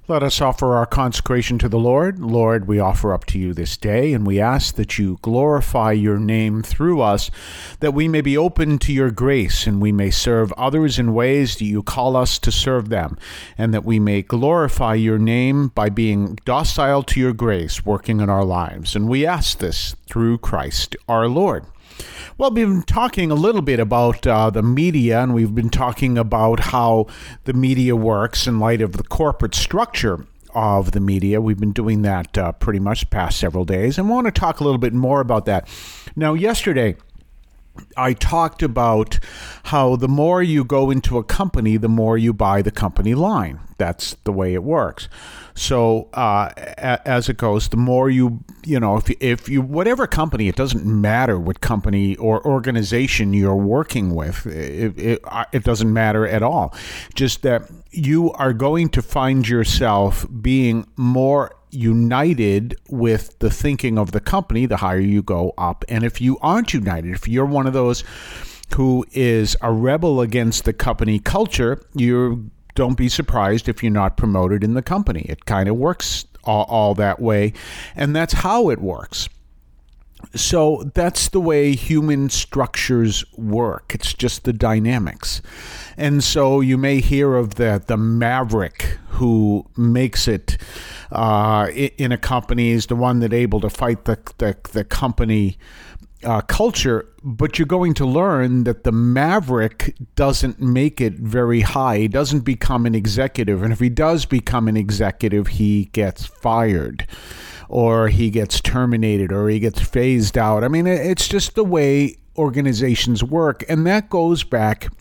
Let us offer our consecration to the Lord. Lord, we offer up to you this day, and we ask that you glorify your name through us, that we may be open to your grace, and we may serve others in ways that you call us to serve them, and that we may glorify your name by being docile to your grace, working in our lives. And we ask this through Christ our Lord. Well, we've been talking a little bit about the media, and we've been talking about how the media works in light of the corporate structure of the media. We've been doing that pretty much the past several days, and I want to talk a little bit more about that. Now, yesterday, I talked about how the more you go into a company, the more you buy the company line. That's the way it works. So as it goes, the more if you whatever company, it doesn't matter what company or organization you're working with. It doesn't matter at all. Just that you are going to find yourself being more united with the thinking of the company the higher you go up. And if you aren't united, if you're one of those who is a rebel against the company culture, don't be surprised if you're not promoted in the company. It kind of works all that way, and that's how it works. So that's the way human structures work. It's just the dynamics. And so you may hear of the maverick who makes it in a company, is the one that's able to fight the company culture, but you're going to learn that the maverick doesn't make it very high. He doesn't become an executive. And if he does become an executive, he gets fired, or he gets terminated, or he gets phased out. I mean, it's just the way organizations work. And that goes back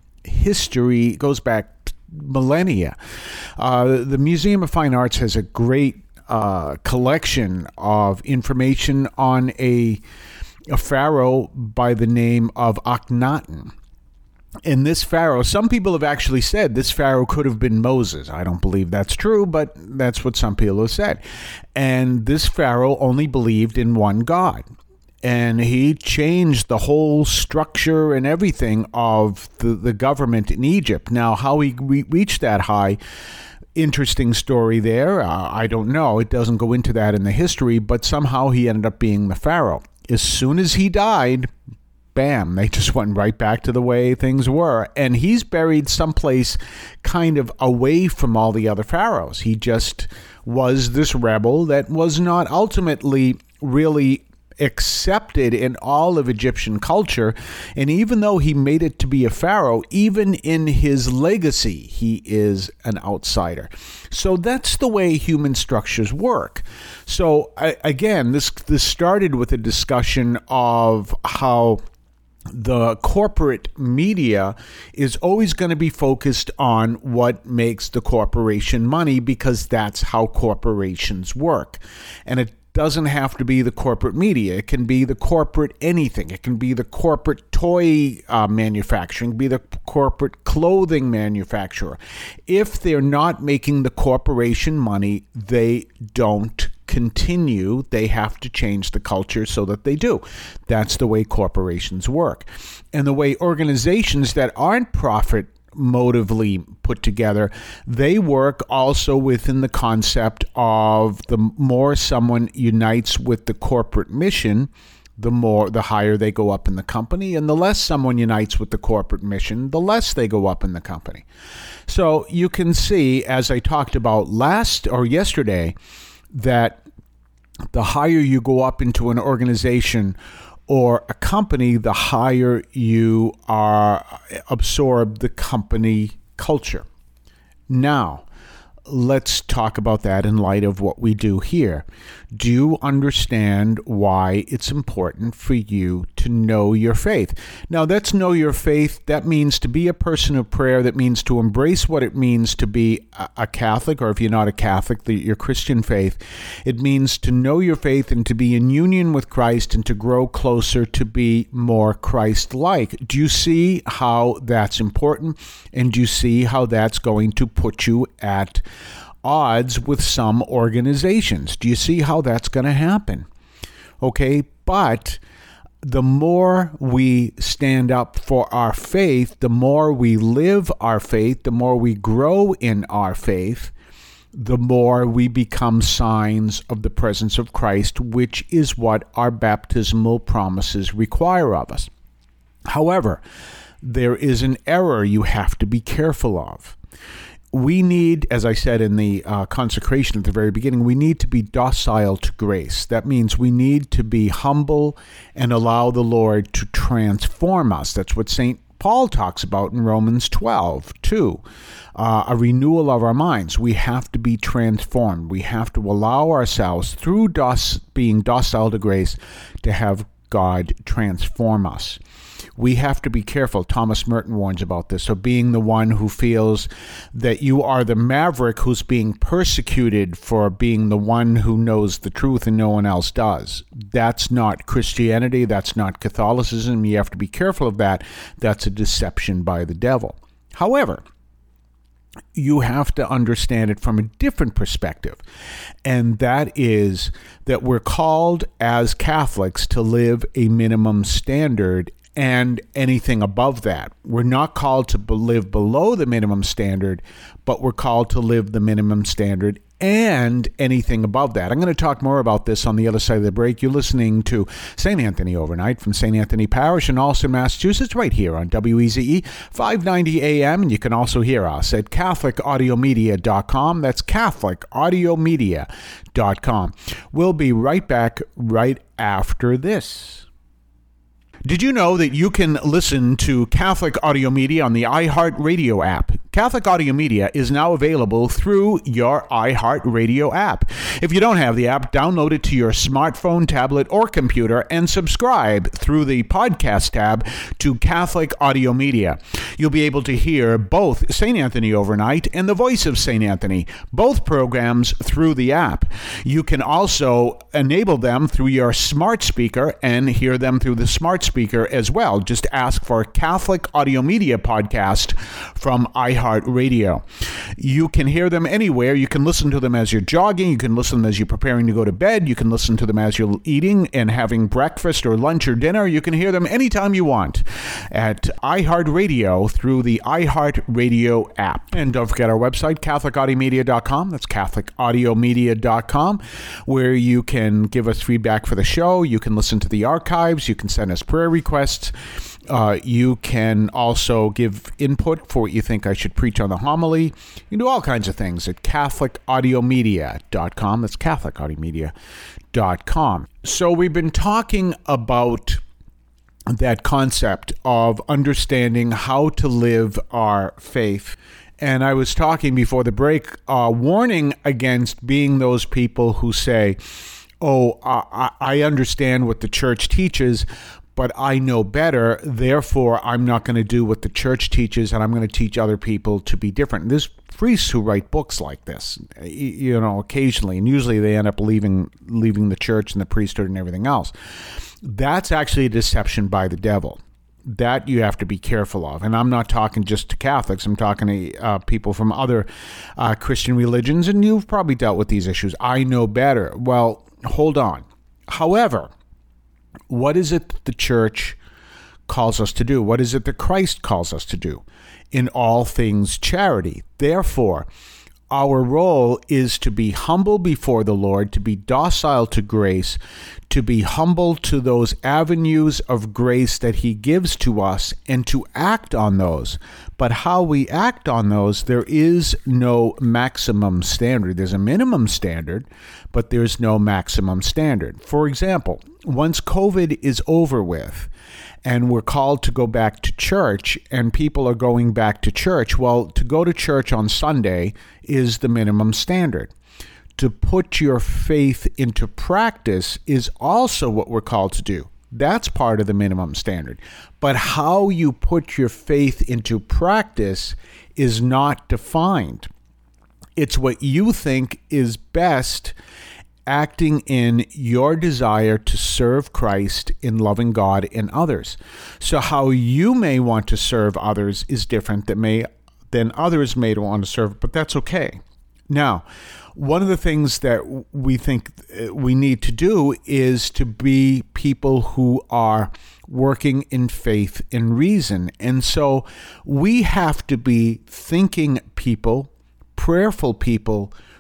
millennia. The Museum of Fine Arts has a great collection of information on a pharaoh by the name of Akhenaten. And this pharaoh, some people have actually said this pharaoh could have been Moses. I don't believe that's true, but that's what some people have said. And this pharaoh only believed in one God. And he changed the whole structure and everything of the government in Egypt. Now, how he reached that high, interesting story there. I don't know. It doesn't go into that in the history, but somehow he ended up being the pharaoh. As soon as he died, bam, they just went right back to the way things were. And he's buried someplace kind of away from all the other pharaohs. He just was this rebel that was not ultimately really accepted in all of Egyptian culture. And even though he made it to be a pharaoh, even in his legacy, he is an outsider. So that's the way human structures work. So again, this started with a discussion of how the corporate media is always going to be focused on what makes the corporation money, because that's how corporations work. And it doesn't have to be the corporate media. It can be the corporate anything. It can be the corporate toy manufacturing, be the corporate clothing manufacturer. If they're not making the corporation money, they don't continue. They have to change the culture so that they do. That's the way corporations work. And the way organizations that aren't profit motively put together, they work also within the concept of the more someone unites with the corporate mission, the higher they go up in the company, and the less someone unites with the corporate mission, the less they go up in the company. So you can see, as I talked about yesterday, that the higher you go up into an organization or a company, the higher you absorb the company culture. Now, let's talk about that in light of what we do here. Do you understand why it's important for you to know your faith? Now, that's know your faith. That means to be a person of prayer. That means to embrace what it means to be a Catholic, or if you're not a Catholic, your Christian faith. It means to know your faith and to be in union with Christ and to grow closer to be more Christ-like. Do you see how that's important? And do you see how that's going to put you at odds with some organizations? Do you see how that's going to happen? Okay, but the more we stand up for our faith, the more we live our faith, the more we grow in our faith, the more we become signs of the presence of Christ, which is what our baptismal promises require of us. However, there is an error you have to be careful of. We need, as I said in the consecration at the very beginning, we need to be docile to grace. That means we need to be humble and allow the Lord to transform us. That's what St. Paul talks about in Romans 12, too. A renewal of our minds. We have to be transformed. We have to allow ourselves, through being docile to grace, to have God transform us. We have to be careful. Thomas Merton warns about this. So being the one who feels that you are the maverick who's being persecuted for being the one who knows the truth and no one else does. That's not Christianity. That's not Catholicism. You have to be careful of that. That's a deception by the devil. However, you have to understand it from a different perspective. And that is that we're called as Catholics to live a minimum standard and anything above that. We're not called to live below the minimum standard, but we're called to live the minimum standard and anything above that. I'm going to talk more about this on the other side of the break. You're listening to St. Anthony Overnight from St. Anthony Parish in Allston, Massachusetts, right here on WEZE 590 AM. And you can also hear us at CatholicAudiomedia.com. That's CatholicAudiomedia.com. We'll be right back right after this. Did you know that you can listen to Catholic Audio Media on the iHeartRadio app? Catholic Audio Media is now available through your iHeartRadio app. If you don't have the app, download it to your smartphone, tablet, or computer and subscribe through the podcast tab to Catholic Audio Media. You'll be able to hear both St. Anthony Overnight and The Voice of St. Anthony, both programs through the app. You can also enable them through your smart speaker and hear them through the smart speaker as well. Just ask for Catholic Audio Media Podcast from iHeartRadio. You can hear them anywhere. You can listen to them as you're jogging. You can listen to them as you're preparing to go to bed. You can listen to them as you're eating and having breakfast or lunch or dinner. You can hear them anytime you want at iHeartRadio through the iHeartRadio app. And don't forget our website, CatholicAudiomedia.com. That's CatholicAudiomedia.com, where you can give us feedback for the show. You can listen to the archives. You can send us prayer requests. You can also give input for what you think I should preach on the homily. You can do all kinds of things at CatholicAudiomedia.com. That's CatholicAudiomedia.com. So we've been talking about that concept of understanding how to live our faith. And I was talking before the break, warning against being those people who say, I understand what the church teaches, but I know better, therefore I'm not going to do what the church teaches, and I'm going to teach other people to be different. There's priests who write books like this, occasionally, and usually they end up leaving the church and the priesthood and everything else. That's actually a deception by the devil. That you have to be careful of. And I'm not talking just to Catholics. I'm talking to people from other Christian religions, and you've probably dealt with these issues. I know better. Well, hold on. However, what is it that the church calls us to do? What is it that Christ calls us to do? In all things, charity. Therefore, our role is to be humble before the Lord, to be docile to grace, to be humble to those avenues of grace that He gives to us, and to act on those. But how we act on those, there is no maximum standard. There's a minimum standard, but there's no maximum standard. For example, once COVID is over with, and we're called to go back to church, and people are going back to church, well, to go to church on Sunday is the minimum standard. To put your faith into practice is also what we're called to do. That's part of the minimum standard. But how you put your faith into practice is not defined. It's what you think is best, acting in your desire to serve Christ in loving God and others. So how you may want to serve others is different than others may want to serve, but that's okay. Now, one of the things that we think we need to do is to be people who are working in faith and reason. And so we have to be thinking people, prayerful people,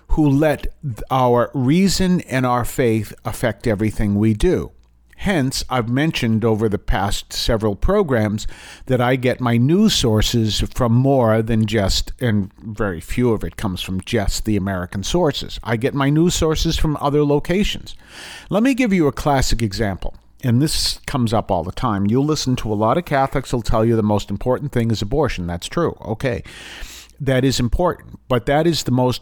who let our reason and our faith affect everything we do. Hence, I've mentioned over the past several programs that I get my news sources from more than just, and very few of it comes from just the American sources. I get my news sources from other locations. Let me give you a classic example. And this comes up all the time. You'll listen to a lot of Catholics who'll tell you the most important thing is abortion. That's true. Okay. That is important, but that is the most,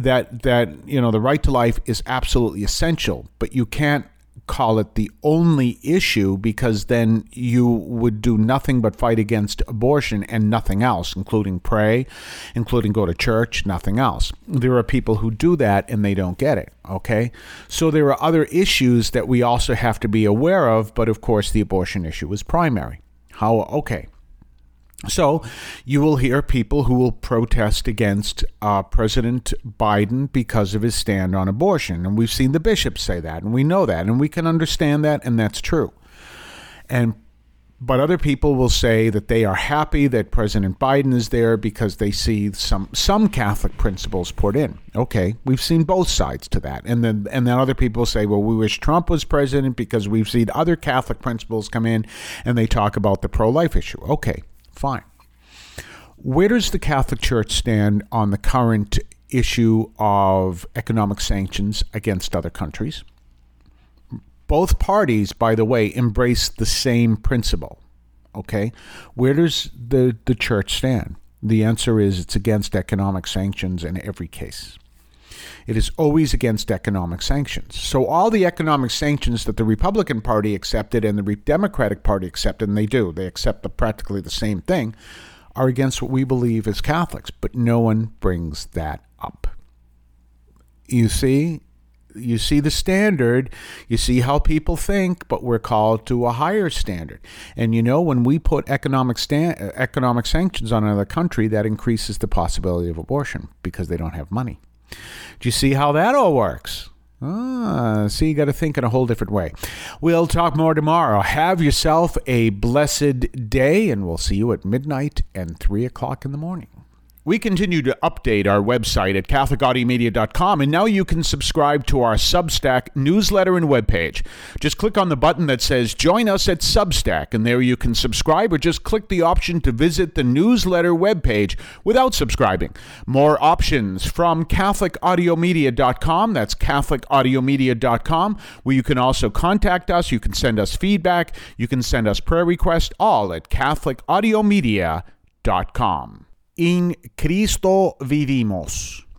the right to life is absolutely essential, but you can't call it the only issue, because then you would do nothing but fight against abortion and nothing else, including pray, including go to church, nothing else. There are people who do that and they don't get it, okay? So there are other issues that we also have to be aware of, but of course the abortion issue is primary. Okay. So you will hear people who will protest against President Biden because of his stand on abortion. And we've seen the bishops say that, and we know that, and we can understand that, and that's true. But other people will say that they are happy that President Biden is there because they see some Catholic principles put in. Okay, we've seen both sides to that. And then other people say, well, we wish Trump was president because we've seen other Catholic principles come in and they talk about the pro-life issue. Okay. Fine. Where does the Catholic Church stand on the current issue of economic sanctions against other countries? Both parties, by the way, embrace the same principle. Okay? Where does the Church stand? The answer is it's against economic sanctions in every case. It is always against economic sanctions. So all the economic sanctions that the Republican Party accepted and the Democratic Party accepted, and they accept practically the same thing, are against what we believe as Catholics, but no one brings that up. You see the standard, you see how people think, but we're called to a higher standard. And when we put economic sanctions on another country, that increases the possibility of abortion because they don't have money. Do you see how that all works? See, you got to think in a whole different way. We'll talk more tomorrow. Have yourself a blessed day, and we'll see you at midnight and 3 o'clock in the morning. We continue to update our website at CatholicAudiomedia.com, and now you can subscribe to our Substack newsletter and webpage. Just click on the button that says Join Us at Substack, and there you can subscribe, or just click the option to visit the newsletter webpage without subscribing. More options from CatholicAudiomedia.com. That's CatholicAudiomedia.com, where you can also contact us. You can send us feedback. You can send us prayer requests, all at CatholicAudiomedia.com. In Cristo vivimos.